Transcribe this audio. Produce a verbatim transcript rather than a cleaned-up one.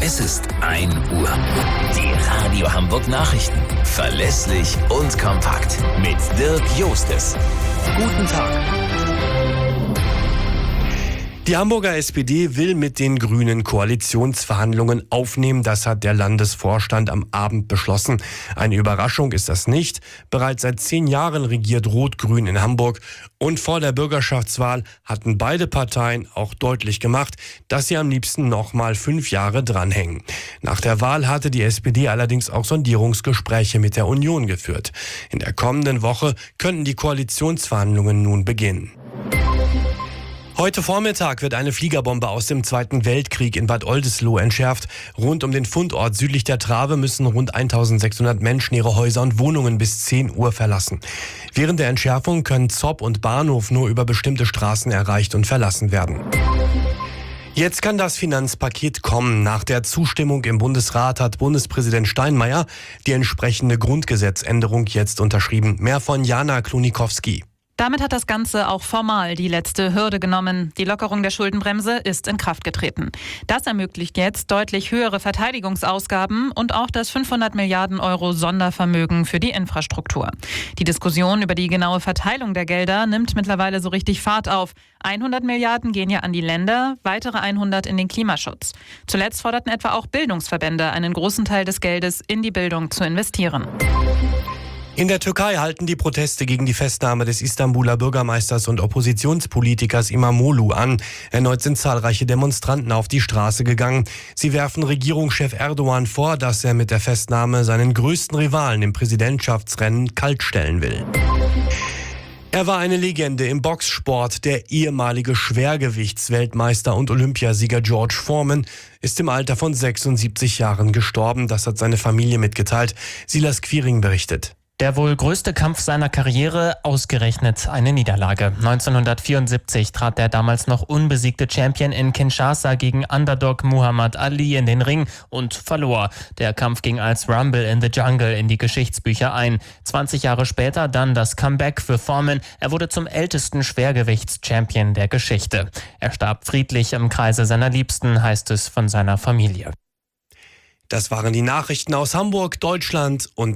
Es ist ein Uhr. Die Radio Hamburg Nachrichten. Verlässlich und kompakt. Mit Dirk Jostes. Guten Tag. Die Hamburger S P D will mit den Grünen Koalitionsverhandlungen aufnehmen. Das hat der Landesvorstand am Abend beschlossen. Eine Überraschung ist das nicht. Bereits seit zehn Jahren regiert Rot-Grün in Hamburg. Und vor der Bürgerschaftswahl hatten beide Parteien auch deutlich gemacht, dass sie am liebsten noch mal fünf Jahre dranhängen. Nach der Wahl hatte die S P D allerdings auch Sondierungsgespräche mit der Union geführt. In der kommenden Woche könnten die Koalitionsverhandlungen nun beginnen. Heute Vormittag wird eine Fliegerbombe aus dem Zweiten Weltkrieg in Bad Oldesloe entschärft. Rund um den Fundort südlich der Trave müssen rund eintausendsechshundert Menschen ihre Häuser und Wohnungen bis zehn Uhr verlassen. Während der Entschärfung können Zopp und Bahnhof nur über bestimmte Straßen erreicht und verlassen werden. Jetzt kann das Finanzpaket kommen. Nach der Zustimmung im Bundesrat hat Bundespräsident Steinmeier die entsprechende Grundgesetzänderung jetzt unterschrieben. Mehr von Jana Klonikowski. Damit hat das Ganze auch formal die letzte Hürde genommen. Die Lockerung der Schuldenbremse ist in Kraft getreten. Das ermöglicht jetzt deutlich höhere Verteidigungsausgaben und auch das fünfhundert Milliarden Euro Sondervermögen für die Infrastruktur. Die Diskussion über die genaue Verteilung der Gelder nimmt mittlerweile so richtig Fahrt auf. hundert Milliarden gehen ja an die Länder, weitere hundert in den Klimaschutz. Zuletzt forderten etwa auch Bildungsverbände, einen großen Teil des Geldes in die Bildung zu investieren. In der Türkei halten die Proteste gegen die Festnahme des Istanbuler Bürgermeisters und Oppositionspolitikers İmamoğlu an. Erneut sind zahlreiche Demonstranten auf die Straße gegangen. Sie werfen Regierungschef Erdogan vor, dass er mit der Festnahme seinen größten Rivalen im Präsidentschaftsrennen kaltstellen will. Er war eine Legende im Boxsport. Der ehemalige Schwergewichtsweltmeister und Olympiasieger George Foreman ist im Alter von sechsundsiebzig Jahren gestorben. Das hat seine Familie mitgeteilt. Silas Quiring berichtet. Der wohl größte Kampf seiner Karriere, ausgerechnet eine Niederlage. neunzehnhundertvierundsiebzig trat der damals noch unbesiegte Champion in Kinshasa gegen Underdog Muhammad Ali in den Ring und verlor. Der Kampf ging als Rumble in the Jungle in die Geschichtsbücher ein. zwanzig Jahre später dann das Comeback für Foreman. Er wurde zum ältesten Schwergewichts-Champion der Geschichte. Er starb friedlich im Kreise seiner Liebsten, heißt es von seiner Familie. Das waren die Nachrichten aus Hamburg, Deutschland und